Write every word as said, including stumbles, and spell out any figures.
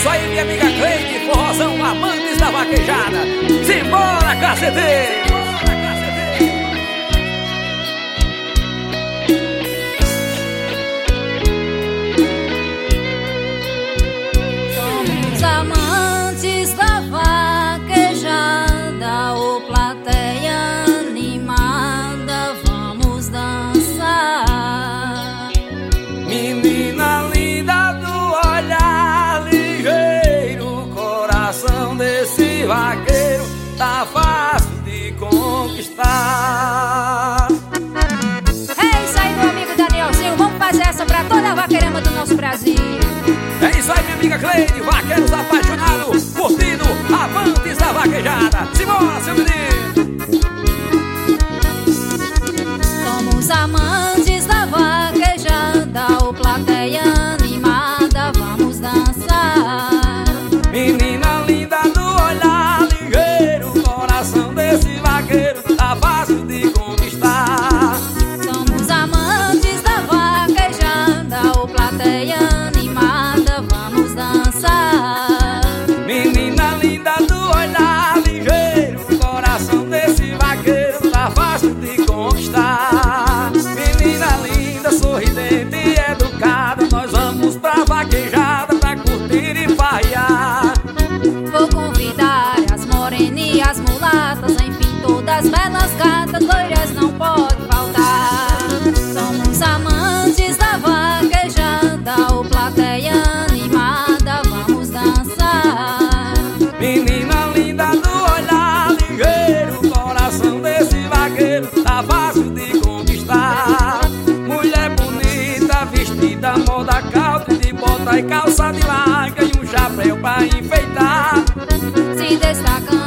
isso aí, minha amiga Cleide, forrozão, amantes da vaquejada. Simbora, caceteiro! Somos amantes da vaquejada, ô plateia animada, vamos dançar. Menina linda do olhar ligeiro, coração desse vaqueiro tá fácil de conquistar. É isso aí, meu amigo Danielzinho, vamos fazer essa pra toda a vaqueirama do nosso Brasil. É isso aí, minha amiga Cleide, vaqueiros apaixonados, curtindo, amantes da vaquejada. Simbora, seu menino! Somos amantes da vaquejada, ô plateia animada, vamos dançar. Menina linda do olhar ligeiro, coração desse vaqueiro tá fácil de conquistar. Somos amantes da vaquejada, ô plateia animada, vamos dançar. Menina linda do olhar ligeiro, coração desse vaqueiro tá fácil de conquistar. Menina linda, sorridente e educada, nós vamos pra vaquejada pra curtir e farrear. Vou convidar as morenas e as mulatas, enfim, todas belas gatas, loiras não pode faltar. Somos amantes da vaquejada, ô plateia animada, vamos dançar. Menina linda do olhar ligeiro, coração desse vaqueiro tá fácil de conquistar. Mulher bonita, vestida moda calça, de bota e calça de larga e um chapéu pra enfeitar. Se destacando